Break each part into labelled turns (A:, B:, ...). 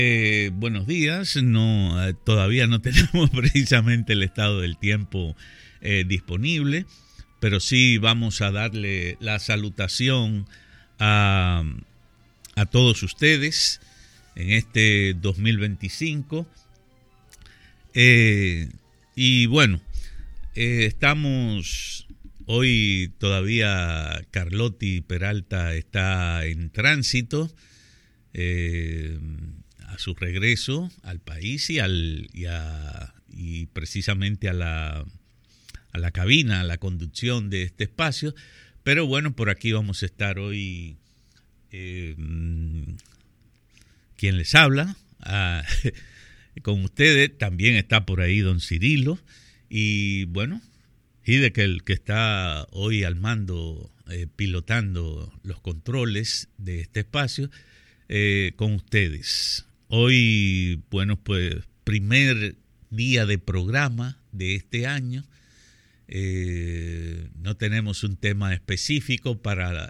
A: Buenos días. No, todavía no tenemos precisamente el estado del tiempo disponible, pero sí vamos a darle la salutación a todos ustedes en este 2025. Y bueno, estamos hoy todavía. Carlotti Peralta está en tránsito a su regreso al país y precisamente a la cabina, a la conducción de este espacio. Pero bueno, por aquí vamos a estar hoy. Quien les habla con ustedes, también está por ahí don Cirilo, y bueno, Hidekel, que está hoy al mando, pilotando los controles de este espacio, con ustedes. Hoy, bueno, pues primer día de programa de este año. No tenemos un tema específico para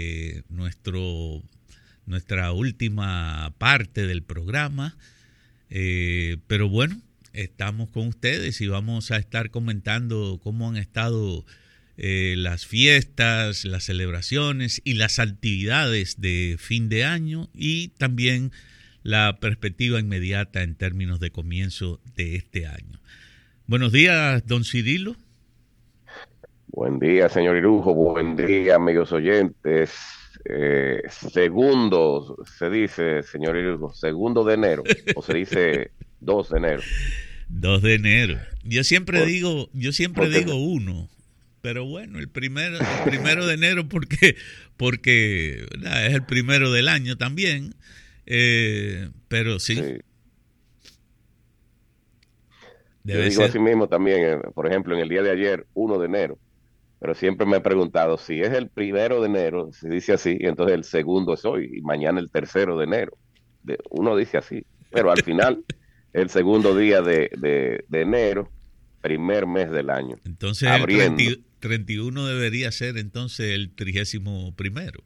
A: nuestra última parte del programa, pero bueno, estamos con ustedes y vamos a estar comentando cómo han estado las fiestas, las celebraciones y las actividades de fin de año, y también la perspectiva inmediata en términos de comienzo de este año. Buenos días, don Cirilo.
B: Buen día, señor Irujo. Buen día, amigos oyentes. Segundo, se dice, señor Irujo, segundo de enero, o se dice 2 de enero.
A: 2 de enero. Yo siempre digo
B: Porque
A: uno, pero bueno, el primero de enero porque ¿verdad? Es el primero del año también, pero sí.
B: sí. Yo
A: Debe
B: digo
A: ser.
B: así mismo también, por ejemplo, en el día de ayer, 1 de enero, pero siempre me he preguntado si es el 1 de enero, se dice así, y entonces el segundo es hoy, y mañana el 3 de enero. Uno dice así, pero al final, el segundo día de enero, primer mes del año,
A: Entonces el
B: abriendo.
A: 31 debería ser entonces el 31º.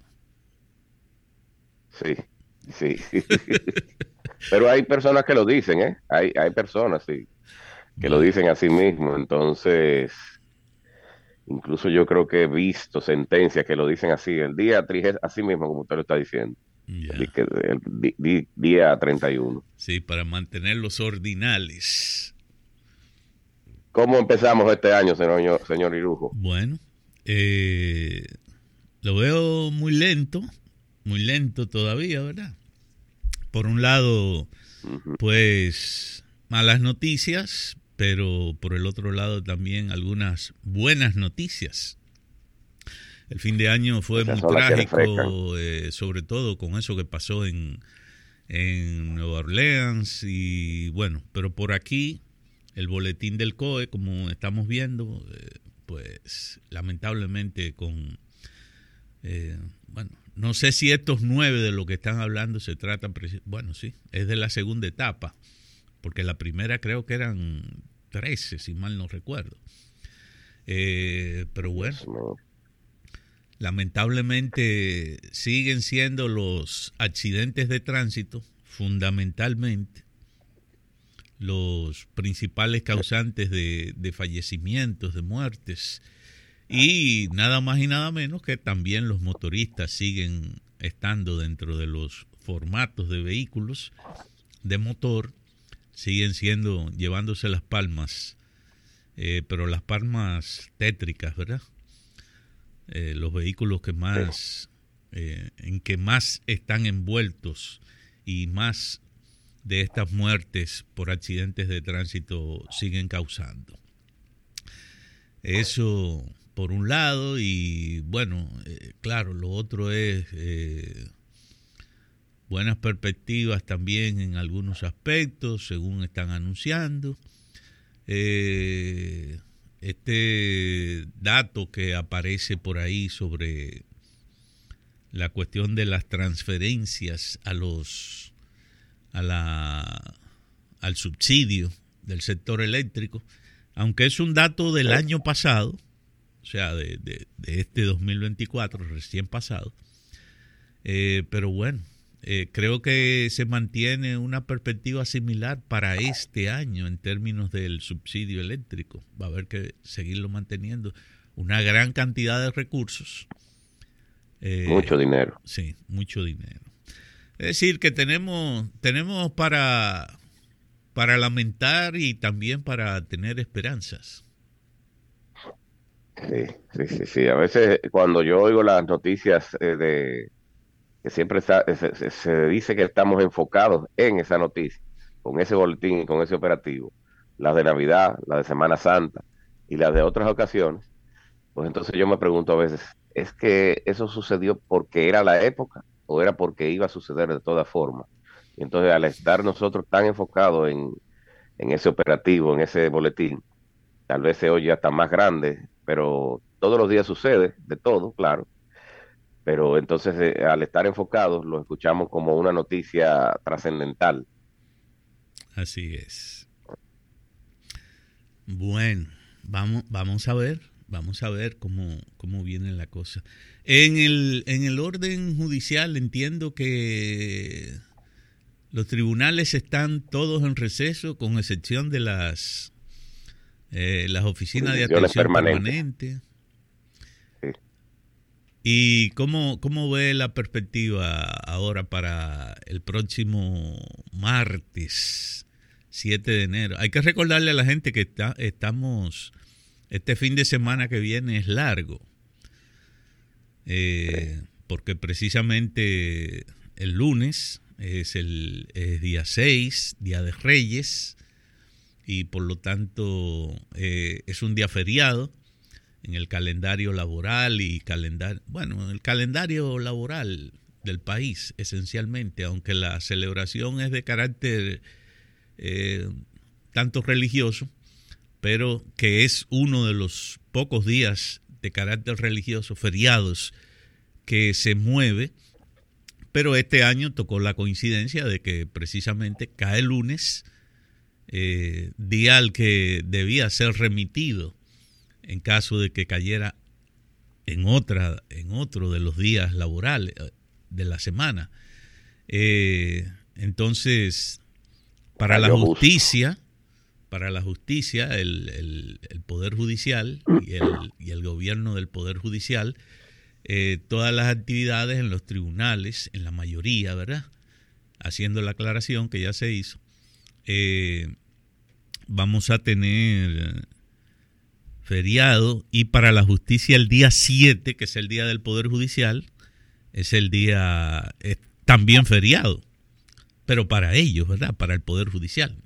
B: Sí, sí. Pero hay personas que lo dicen, ¿eh? Hay personas, sí, que lo
A: Bueno,
B: dicen a sí mismo. Entonces, incluso yo creo que he visto sentencias que lo dicen así, el día 30, así mismo como usted lo está diciendo,
A: ya.
B: día 31.
A: Sí, para mantenerlos ordinales.
B: ¿Cómo empezamos este año, señor Irujo?
A: Bueno, lo veo muy lento todavía, ¿verdad? Por un lado,
B: Ujú.
A: pues malas noticias, pero por el otro lado también algunas buenas noticias. El fin de año fue
B: Esas
A: muy
B: son las que refrescan.
A: trágico, sobre todo con eso que pasó en Nueva Orleans, y bueno, pero por aquí el boletín del COE, como estamos viendo, pues lamentablemente bueno, no sé si estos 9 de lo que están hablando se tratan, bueno, sí, es de la segunda etapa, porque la primera creo que eran 13, si mal no recuerdo. Pero bueno,
B: Dios mío.
A: lamentablemente siguen siendo los accidentes de tránsito fundamentalmente los principales causantes de fallecimientos, de muertes, y nada más y nada menos que también los motoristas siguen estando dentro de los formatos de vehículos de motor, siguen llevándose las palmas, pero las palmas tétricas, ¿verdad? Los vehículos que
B: Sí.
A: más, en que más están envueltos, y más de estas muertes por accidentes de tránsito siguen causando. Eso por un lado, y bueno, claro, lo otro es buenas perspectivas también en algunos aspectos, según están anunciando. Este dato que aparece por ahí sobre la cuestión de las transferencias al subsidio del sector eléctrico, aunque es un dato del año pasado, o sea, de este 2024, recién pasado, pero bueno, creo que se mantiene una perspectiva similar para este año en términos del subsidio eléctrico. Va a haber que seguirlo manteniendo. Una gran cantidad de recursos.
B: Mucho dinero.
A: Sí, mucho dinero. Es decir, que tenemos para lamentar y también para tener esperanzas.
B: Sí. A veces cuando yo oigo las noticias de que siempre se dice que estamos enfocados en esa noticia, con ese boletín y con ese operativo, las de Navidad, las de Semana Santa y las de otras ocasiones, pues entonces yo me pregunto a veces, ¿es que eso sucedió porque era la época o era porque iba a suceder de todas formas? Y entonces al estar nosotros tan enfocados en ese operativo, en ese boletín, tal vez se oye hasta más grande, pero todos los días sucede, de todo, claro, pero entonces al estar enfocados lo escuchamos como una noticia trascendental.
A: Así es. Bueno, vamos a ver cómo viene la cosa. En el orden judicial entiendo que los tribunales están todos en receso, con excepción de las oficinas de atención permanente.
B: Sí.
A: ¿Y cómo ve la perspectiva ahora para el próximo martes 7 de enero? Hay que recordarle a la gente que estamos, este fin de semana que viene es largo, porque precisamente el lunes es día 6, Día de Reyes, y por lo tanto es un día feriado en el calendario laboral y el calendario laboral del país esencialmente, aunque la celebración es de carácter tanto religioso, pero que es uno de los pocos días de carácter religioso, feriados, que se mueve, pero este año tocó la coincidencia de que precisamente cae el lunes, día al que debía ser remitido en caso de que cayera en otro de los días laborales de la semana. Entonces, para la justicia, el Poder Judicial y el gobierno del Poder Judicial, todas las actividades en los tribunales, en la mayoría, ¿verdad? Haciendo la aclaración que ya se hizo, vamos a tener feriado, y para la justicia el día 7, que es el día del Poder Judicial, es también feriado, pero para ellos, ¿verdad? Para el Poder Judicial.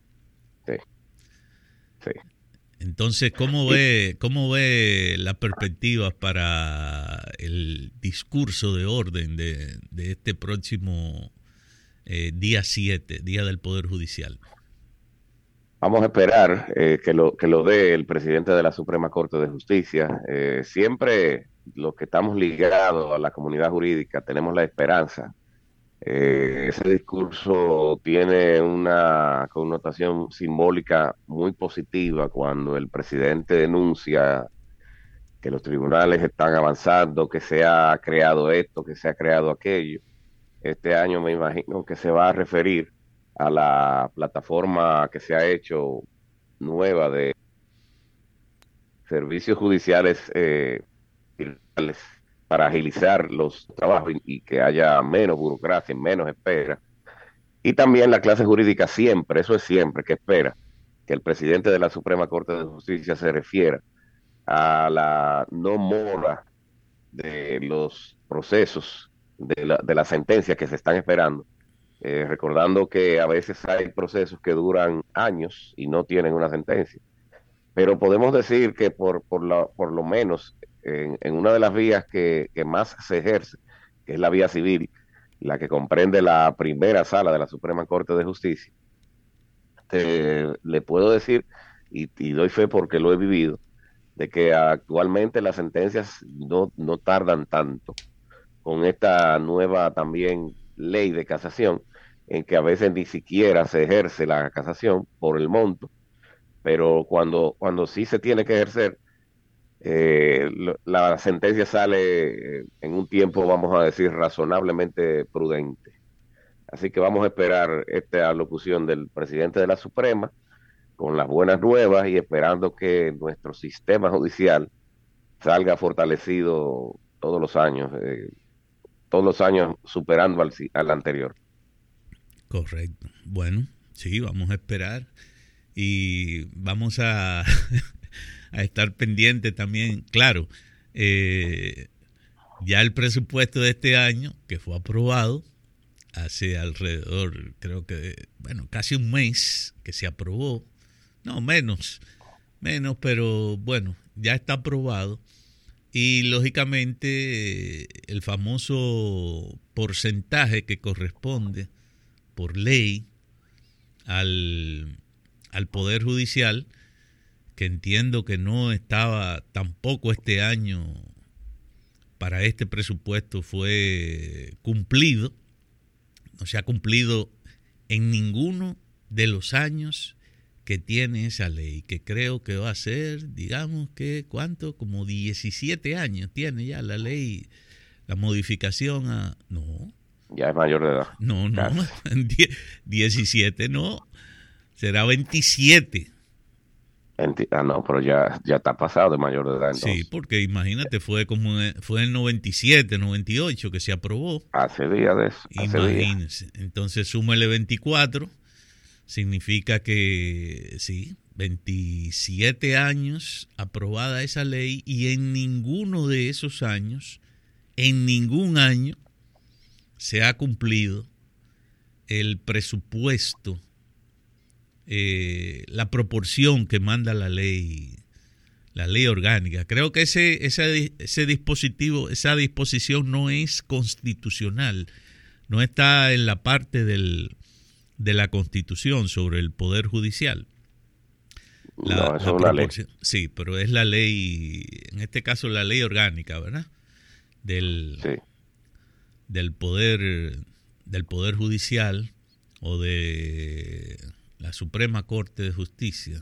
B: Sí.
A: Entonces, ¿cómo ve las perspectivas para el discurso de orden de este próximo día 7, Día del Poder Judicial?
B: Vamos a esperar que lo dé el presidente de la Suprema Corte de Justicia. Siempre los que estamos ligados a la comunidad jurídica tenemos la esperanza. Ese discurso tiene una connotación simbólica muy positiva cuando el presidente denuncia que los tribunales están avanzando, que se ha creado esto, que se ha creado aquello. Este año me imagino que se va a referir a la plataforma que se ha hecho nueva de servicios judiciales virtuales para agilizar los trabajos y que haya menos burocracia, menos espera. Y también la clase jurídica siempre, eso es siempre, que espera que el presidente de la Suprema Corte de Justicia se refiera a la no mora de los procesos, de las sentencias que se están esperando. Recordando que a veces hay procesos que duran años y no tienen una sentencia. Pero podemos decir que por lo menos en una de las vías que más se ejerce, que es la vía civil, la que comprende la primera sala de la Suprema Corte de Justicia, le puedo decir, y doy fe porque lo he vivido, de que actualmente las sentencias no tardan tanto. Con esta nueva también ley de casación, en que a veces ni siquiera se ejerce la casación por el monto, pero cuando sí se tiene que ejercer, la sentencia sale en un tiempo, vamos a decir, razonablemente prudente. Así que vamos a esperar esta alocución del presidente de la Suprema con las buenas nuevas y esperando que nuestro sistema judicial salga fortalecido todos los años superando al anterior.
A: Correcto. Bueno, sí, vamos a esperar y vamos a, a estar pendientes también. Claro, ya el presupuesto de este año, que fue aprobado hace alrededor, creo que, bueno, casi un mes que se aprobó, no, menos, pero bueno, ya está aprobado. Y lógicamente el famoso porcentaje que corresponde por ley al Poder Judicial, que entiendo que no estaba tampoco este año para este presupuesto, fue cumplido, no se ha cumplido en ninguno de los años que tiene esa ley, que creo que va a ser, digamos que, ¿cuánto? Como 17 años tiene ya la ley, la modificación a... No.
B: Ya es mayor de edad.
A: No, 17 no, será 27.
B: No, pero ya está pasado de mayor de edad entonces.
A: Sí, porque imagínate, fue en 97, 98 que se aprobó.
B: Hace días de eso.
A: Imagínense, entonces súmele 24, significa que sí, 27 años aprobada esa ley y en ninguno de esos años, en ningún año, se ha cumplido el presupuesto, la proporción que manda la ley orgánica. Creo que ese dispositivo, esa disposición no es constitucional, no está en la parte de la Constitución sobre el Poder Judicial.
B: No, es una ley.
A: Sí, pero es la ley, en este caso la ley orgánica, ¿verdad?
B: Sí.
A: Del poder judicial o de la Suprema Corte de Justicia.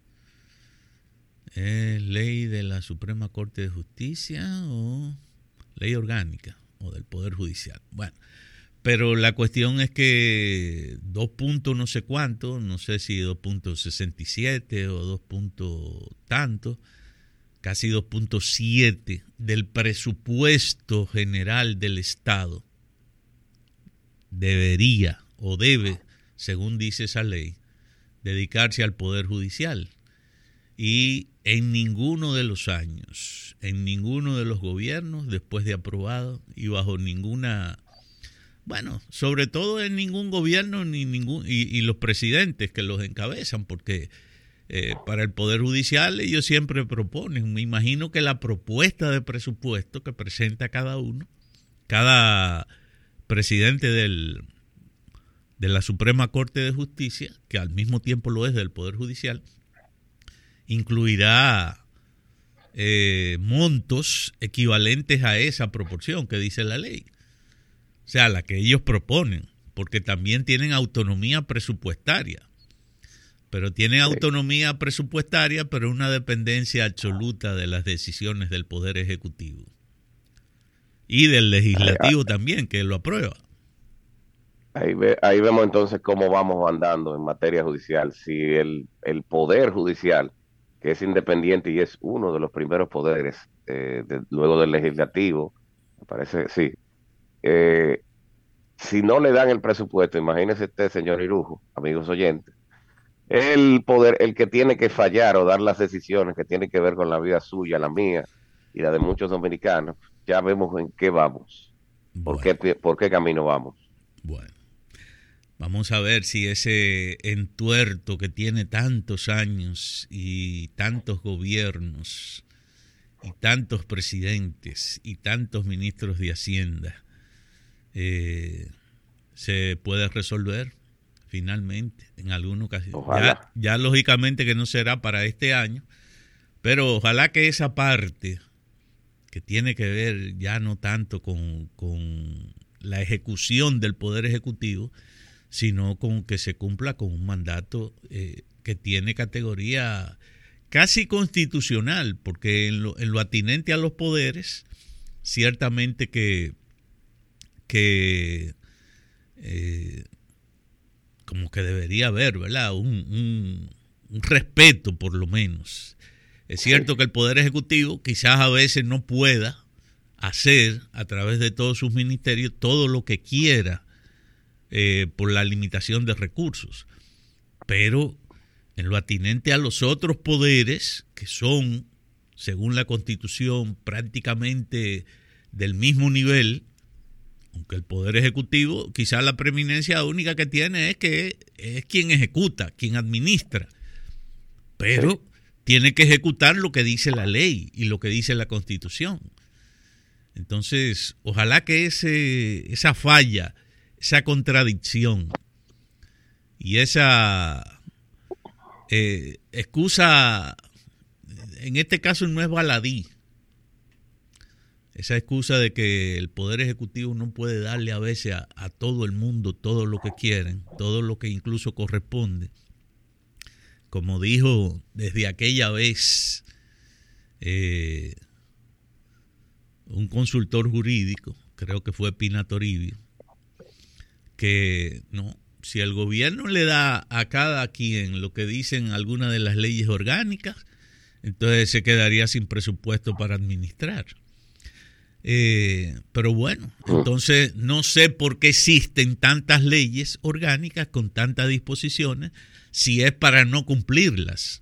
A: ¿Es ley de la Suprema Corte de Justicia o ley orgánica o del Poder Judicial? Bueno, pero la cuestión es que 2 puntos no sé cuánto, no sé si 2.67 o 2 puntos tanto, casi 2.7 del presupuesto general del Estado debería o debe, según dice esa ley, dedicarse al Poder Judicial. Y en ninguno de los años, en ninguno de los gobiernos, después de aprobado y bajo ninguna, bueno, sobre todo en ningún gobierno y los presidentes que los encabezan, porque para el Poder Judicial ellos siempre proponen, me imagino que la propuesta de presupuesto que presenta cada presidente de la Suprema Corte de Justicia, que al mismo tiempo lo es del Poder Judicial, incluirá montos equivalentes a esa proporción que dice la ley. O sea, la que ellos proponen, porque también tienen autonomía presupuestaria. Pero tienen autonomía presupuestaria, pero una dependencia absoluta de las decisiones del Poder Ejecutivo. Y del Legislativo también, que lo aprueba.
B: Ahí vemos entonces cómo vamos andando en materia judicial. Si el Poder Judicial, que es independiente y es uno de los primeros poderes, luego del Legislativo, me parece, sí. Si no le dan el presupuesto, imagínese usted, señor Irujo, amigos oyentes, el que tiene que fallar o dar las decisiones que tienen que ver con la vida suya, la mía y la de muchos dominicanos, ya vemos en qué vamos,
A: Bueno.
B: por qué camino vamos.
A: Bueno, vamos a ver si ese entuerto que tiene tantos años y tantos gobiernos y tantos presidentes y tantos ministros de Hacienda se puede resolver finalmente en alguna ocasión. Ya lógicamente que no será para este año, pero ojalá que esa parte que tiene que ver ya no tanto con la ejecución del Poder Ejecutivo, sino con que se cumpla con un mandato que tiene categoría casi constitucional, porque en lo atinente a los poderes, ciertamente que como que debería haber, ¿verdad? Un respeto, por lo menos. Es cierto que el Poder Ejecutivo quizás a veces no pueda hacer a través de todos sus ministerios todo lo que quiera por la limitación de recursos. Pero en lo atinente a los otros poderes, que son, según la Constitución, prácticamente del mismo nivel, aunque el Poder Ejecutivo, quizás la preeminencia única que tiene es que es quien ejecuta, quien administra, pero tiene que ejecutar lo que dice la ley y lo que dice la Constitución. Entonces, ojalá que esa falla, esa contradicción y esa excusa, en este caso no es baladí, esa excusa de que el Poder Ejecutivo no puede darle a veces a todo el mundo todo lo que quieren, todo lo que incluso corresponde. Como dijo desde aquella vez un consultor jurídico, creo que fue Pina Toribio, que no, si el gobierno le da a cada quien lo que dicen algunas de las leyes orgánicas, entonces se quedaría sin presupuesto para administrar. Pero bueno, entonces no sé por qué existen tantas leyes orgánicas con tantas disposiciones si es para no cumplirlas.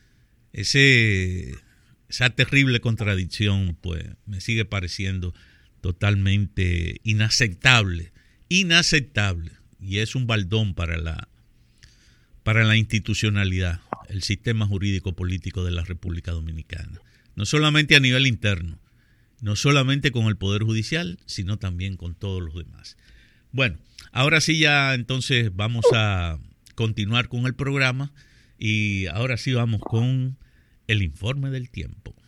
A: Esa terrible contradicción pues me sigue pareciendo totalmente inaceptable, y es un baldón para la institucionalidad, el sistema jurídico político de la República Dominicana, no solamente a nivel interno, no solamente con el Poder Judicial, sino también con todos los demás. Bueno, ahora sí ya entonces vamos a continuar con el programa y ahora sí vamos con el informe del tiempo.